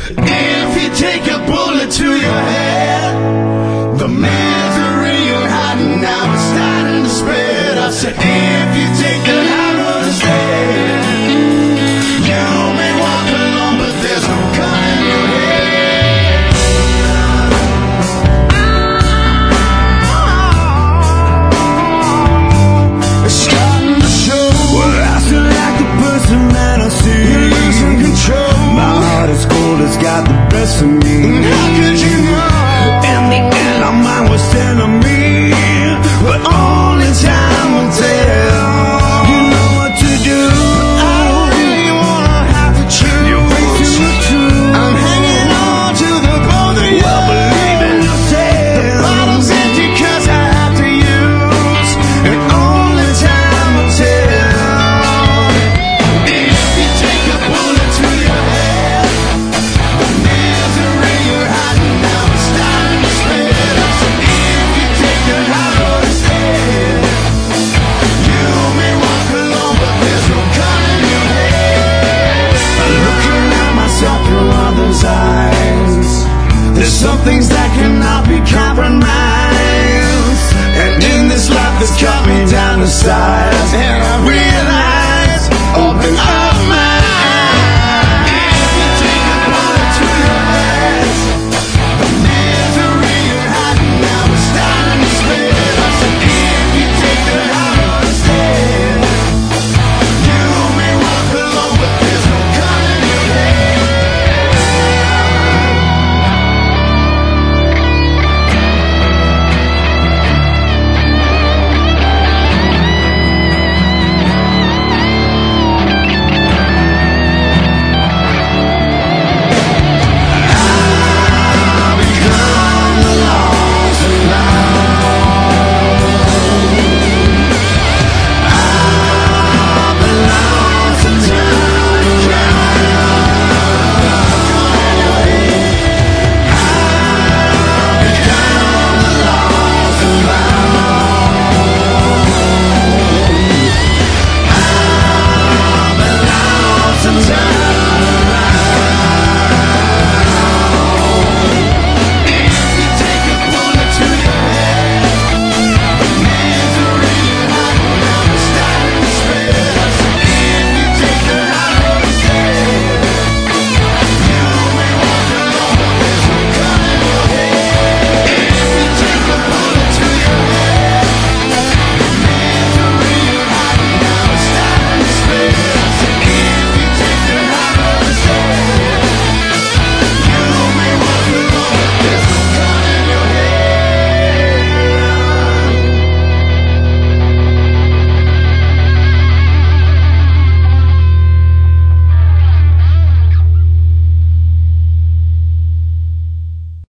If you take a bullet to your head, the misery you're hiding now is starting to spread. I said, if you take the high road instead, you may walk alone, but there's no gun in your head. It's starting to show. Well, I feel like the person that I see. You're losing control. My heart is cold, it's got the best of me. How could you know? In the end, our mind was telling me, but only time will tell. You know what to do. I don't really wanna have to choose. You're way too true. I'm hanging on to the both of you. Well, believe in yourself. The bottle's empty 'cause I have to use, and only time will tell. If you take a bullet to your head, the misery you're hiding now is starting to spread. I said, if you take the high road instead, you may walk alone, but there's no gun in your head. Looking at myself through others' eyes, there's some things that cannot be compromised, and in this life that's cut me down to size.